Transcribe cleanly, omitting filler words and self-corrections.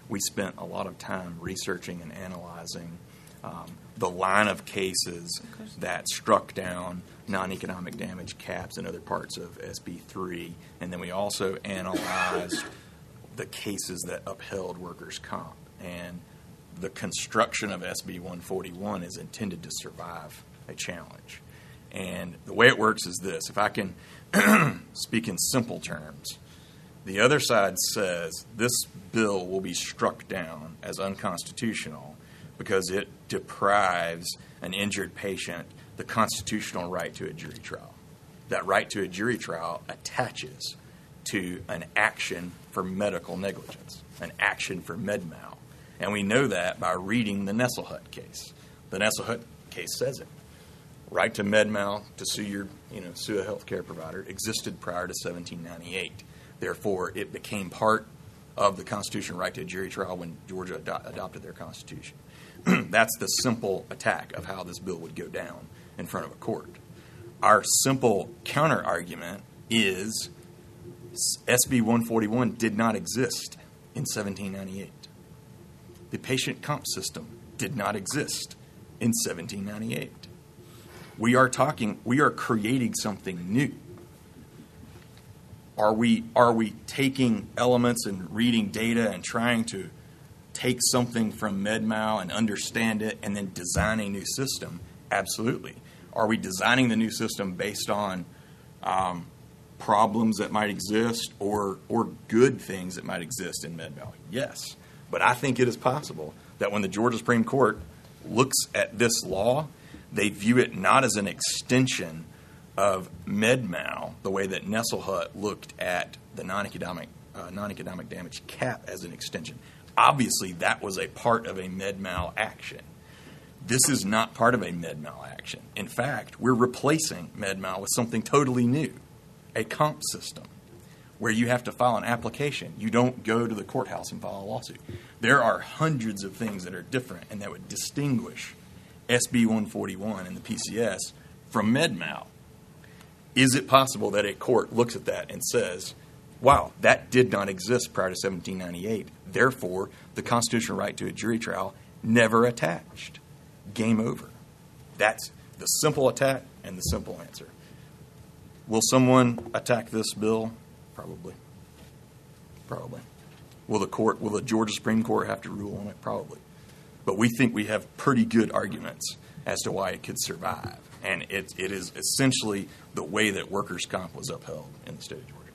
we spent a lot of time researching and analyzing the line of cases that struck down non-economic damage caps in other parts of SB 3, and then we also analyzed the cases that upheld workers' comp. And the construction of SB 141 is intended to survive a challenge. And the way it works is this. If I can speak in simple terms, the other side says this bill will be struck down as unconstitutional because it deprives an injured patient the constitutional right to a jury trial. That right to a jury trial attaches to an action for medical negligence, an action for med-mal. And we know that by reading the Nesselhut case. The Nesselhut case says it. Right to med-mal, to sue a healthcare provider, existed prior to 1798. Therefore, it became part of the constitutional right to a jury trial when Georgia adopted their constitution. That's the simple attack of how this bill would go down in front of a court. Our simple counter-argument is SB 141 did not exist in 1798. The patient comp system did not exist in 1798. We are creating something new. Are we taking elements and reading data and trying to take something from med-mal and understand it and then design a new system? Absolutely. Are we designing the new system based on problems that might exist or good things that might exist in med-mal? Yes. But I think it is possible that when the Georgia Supreme Court looks at this law, they view it not as an extension of med-mal, the way that Nesselhut looked at the non-economic damage cap as an extension. Obviously, that was a part of a med-mal action. This is not part of a med-mal action. In fact, we're replacing med-mal with something totally new, a comp system, where you have to file an application. You don't go to the courthouse and file a lawsuit. There are hundreds of things that are different and that would distinguish SB 141 and the PCS from med-mal. Is it possible that a court looks at that and says, wow, that did not exist prior to 1798, therefore the constitutional right to a jury trial never attached? Game over. That's the simple attack and the simple answer. Will someone attack this bill? Probably. Will the Georgia Supreme Court have to rule on it? Probably. But we think we have pretty good arguments as to why it could survive. And it is essentially the way that workers' comp was upheld in the state of Georgia.